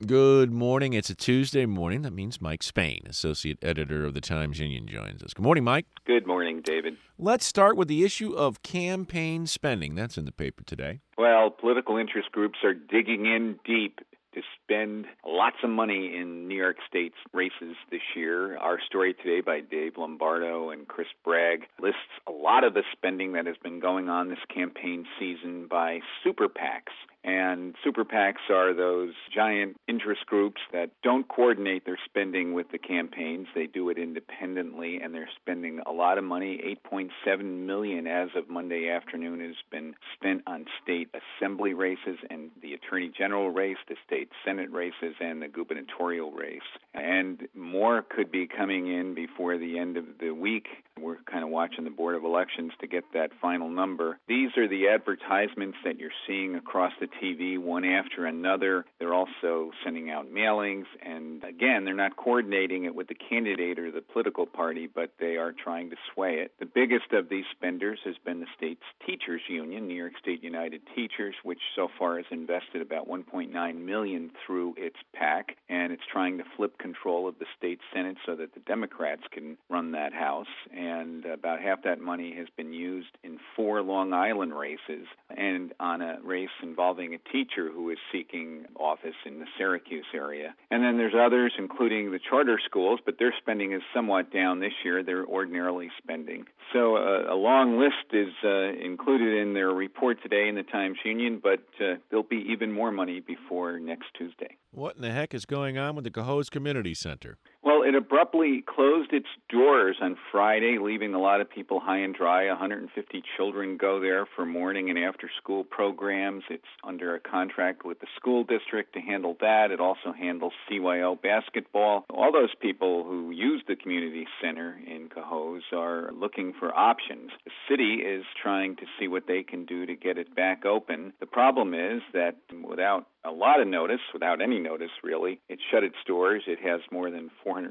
Good morning. It's a Tuesday morning. That means Mike Spain, associate editor of the Times-Union, joins us. Good morning, Mike. Good morning, David. Let's start with the issue of campaign spending. That's in the paper today. Well, political interest groups are digging in deep to spend lots of money in New York State's races this year. Our story today by Dave Lombardo and Chris Bragg lists a lot of the spending that has been going on this campaign season by super PACs. And super PACs are those giant interest groups that don't coordinate their spending with the campaigns. They do it independently, and they're spending a lot of money. $8.7 million as of Monday afternoon has been spent on state assembly races and the attorney general race, the state senate races, and the gubernatorial race. And more could be coming in before the end of the week. We're kind of watching the Board of Elections to get that final number. These are the advertisements that you're seeing across the TV one after another. They're also sending out mailings, and again, they're not coordinating it with the candidate or the political party, but they are trying to sway it. The biggest of these spenders has been the state's teachers union, New York State United Teachers, which so far has invested about $1.9 million through its PAC, and it's trying to flip control of the state Senate so that the Democrats can run that house. And about half that money has been used in 4 Long Island races and on a race involving a teacher who is seeking office in the Syracuse area. And then there's others, including the charter schools, but their spending is somewhat down this year. They're ordinarily spending. So a long list is included in their report today in the Times-Union, but there'll be even more money before next Tuesday. What in the heck is going on with the Cohoes Community Center? Well, it abruptly closed its doors on Friday, leaving a lot of people high and dry. 150 children go there for morning and after-school programs. It's under a contract with the school district to handle that. It also handles CYO basketball. All those people who use the community center in Cohoes are looking for options. The city is trying to see what they can do to get it back open. The problem is that without a lot of notice, without any notice really, it shut its doors. It has more than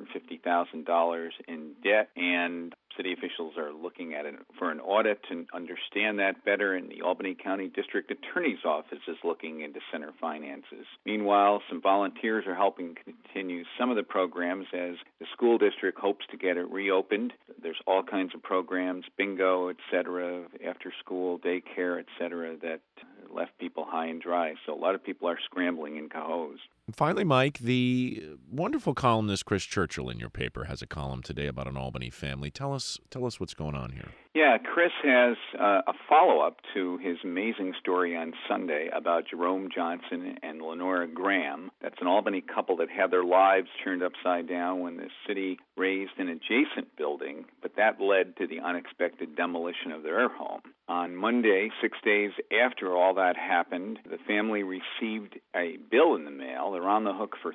$450,000 in debt, and city officials are looking at it for an audit to understand that better, and the Albany County District Attorney's Office is looking into center finances. Meanwhile, some volunteers are helping continue some of the programs as the school district hopes to get it reopened. There's all kinds of programs, bingo, etc., after-school daycare, etc., that left people high and dry. So a lot of people are scrambling in Cohoes. Finally, Mike, the wonderful columnist Chris Churchill in your paper has a column today about an Albany family. Tell us what's going on here. Yeah, Chris has a follow-up to his amazing story on Sunday about Jerome Johnson and Lenora Graham. That's an Albany couple that had their lives turned upside down when the city razed an adjacent building, but that led to the unexpected demolition of their home. On Monday, 6 days after all that happened, the family received a bill in the mail. They're on the hook for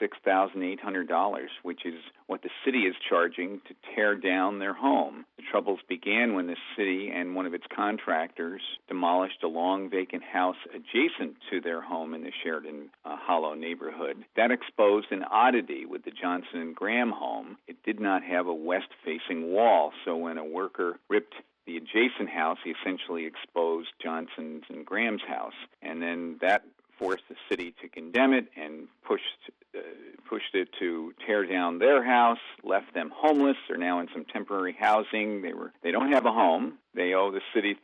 $36,800, which is what the city is charging to tear down their home. The troubles began when the city and one of its contractors demolished a long vacant house adjacent to their home in the Sheridan Hollow neighborhood. That exposed an oddity with the Johnson and Graham home. It did not have a west-facing wall, so when a worker ripped the adjacent house, he essentially exposed Johnson's and Graham's house. And then that forced the city to condemn it and pushed it to tear down their house, left them homeless. They're now in some temporary housing. They don't have a home. They owe the city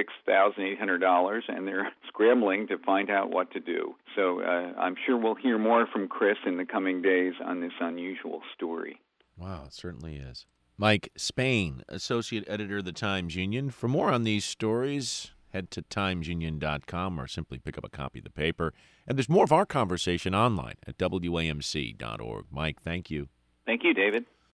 $36,800, and they're scrambling to find out what to do. So I'm sure we'll hear more from Chris in the coming days on this unusual story. Wow, it certainly is. Mike Spain, associate editor of the Times-Union. For more on these stories, head to timesunion.com or simply pick up a copy of the paper. And there's more of our conversation online at WAMC.org. Mike, thank you. Thank you, David.